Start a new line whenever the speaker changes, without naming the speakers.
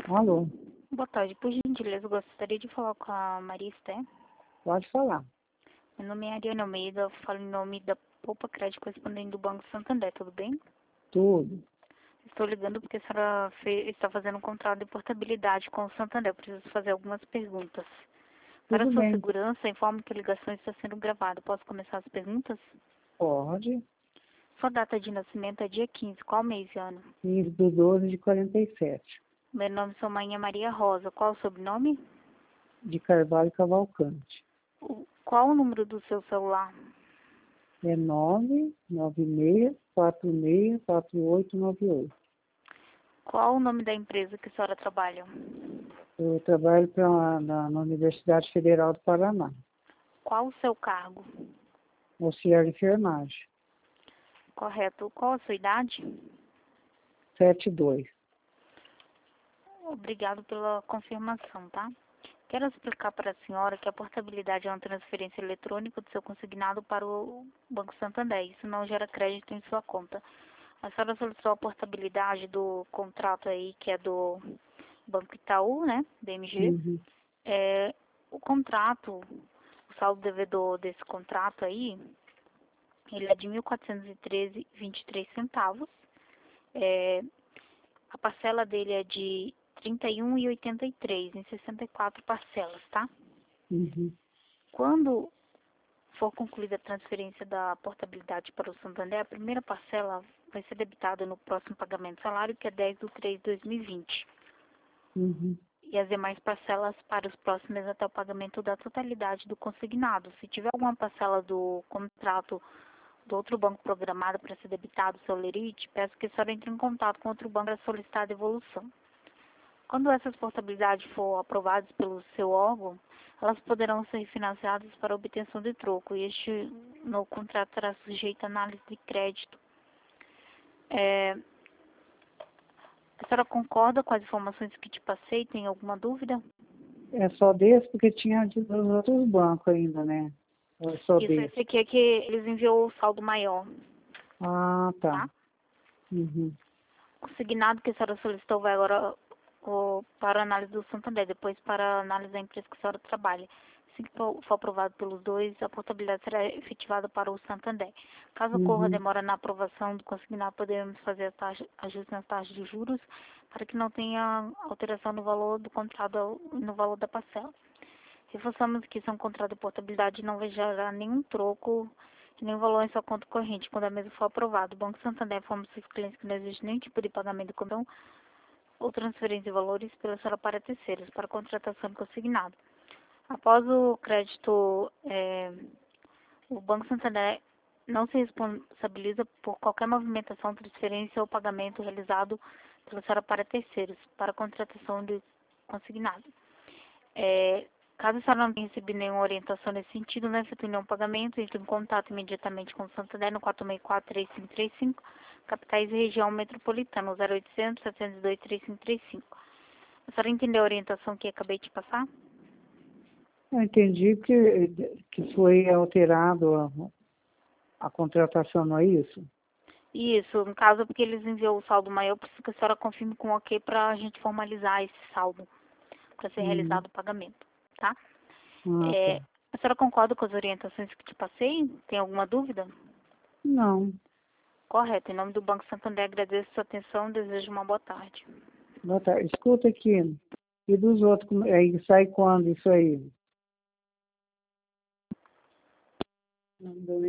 Alô,
Boa tarde. Por gentileza, eu gostaria de falar com a Maria Esté.
pode falar.
Meu nome é Ariane Almeida, eu falo em nome da Poupa Crédito correspondente do Banco Santander, tudo bem?
Tudo.
Estou ligando porque a senhora está fazendo um contrato de portabilidade com o Santander. Eu preciso fazer algumas perguntas. Para
Tudo
sua
bem.
segurança, informo que a ligação está sendo gravada. Posso começar as perguntas?
Pode.
Sua data de nascimento é dia 15. Qual mês e ano?
15/12/47.
Meu nome é sua mãe é Maria Rosa. Qual o sobrenome?
De Carvalho Cavalcante.
Qual o número do seu celular?
É 996464898.
Qual o nome da empresa que a senhora trabalha?
Eu trabalho na Universidade Federal do Paraná.
Qual o seu cargo?
Auxiliar de enfermagem.
Correto. Qual a sua idade?
72.
Obrigado pela confirmação, tá? Quero explicar para a senhora que a portabilidade é uma transferência eletrônica do seu consignado para o Banco Santander. Isso não gera crédito em sua conta. A senhora solicitou a portabilidade do contrato aí, que é do Banco Itaú, né? BMG.
Uhum.
O contrato, o saldo devedor desse contrato aí, ele é de R$ 1.413,23. A parcela dele é de R$ 31,83 em 64 parcelas, tá?
Uhum.
Quando for concluída a transferência da portabilidade para o Santander, a primeira parcela vai ser debitada no próximo pagamento salário, que é 10/3/2020.
Uhum.
E as demais parcelas para os próximos meses até o pagamento da totalidade do consignado. Se tiver alguma parcela do contrato do outro banco programada para ser debitado o seu lerite, peço que a senhora entre em contato com outro banco para solicitar a devolução. Quando essas portabilidades for aprovadas pelo seu órgão, elas poderão ser financiadas para obtenção de troco e este no contrato será sujeito a análise de crédito. A senhora concorda com as informações que te passei? Tem alguma dúvida?
É só desse porque tinha dos outros bancos ainda, né? É só
Isso,
desse.
esse aqui é que eles enviou o saldo maior,
Ah, tá.
tá?
Uhum.
O consignado que a senhora solicitou vai agora para a análise do Santander, depois para a análise da empresa que a senhora trabalha. Assim que for aprovado pelos dois, a portabilidade será efetivada para o Santander. Caso ocorra
Uhum.
demora na aprovação do consignado, podemos fazer a ajuste nas taxas de juros para que não tenha alteração no valor do contrato e no valor da parcela. Reforçamos que se um contrato de portabilidade não vai gerar nenhum troco e nenhum valor em sua conta corrente quando a mesma for aprovada. O Banco Santander informa seus clientes que não existe nenhum tipo de pagamento de comissão ou transferência de valores pela senhora para terceiros, para contratação consignada. Após o crédito, o Banco Santander não se responsabiliza por qualquer movimentação, transferência ou pagamento realizado pela senhora para terceiros, para contratação de consignado. Caso a senhora não tenha recebido nenhuma orientação nesse sentido, não efetue nenhum pagamento, entre em contato imediatamente com o Santander no 464-3535, capitais e região metropolitana, 0800 702 3535. A senhora entendeu a orientação que acabei de passar?
Eu entendi que foi alterado a contratação, não é isso?
Isso, no caso, porque eles enviou o saldo maior, preciso que a senhora confirme com o ok para a gente formalizar esse saldo, para ser
Uhum.
realizado o pagamento, tá?
Ah, tá.
A senhora concorda com as orientações que te passei? Tem alguma dúvida?
Não,
Correto. Em nome do Banco Santander, agradeço sua atenção e desejo uma boa tarde.
boa tarde. Escuta aqui. E dos outros, aí sai quando isso aí? Não,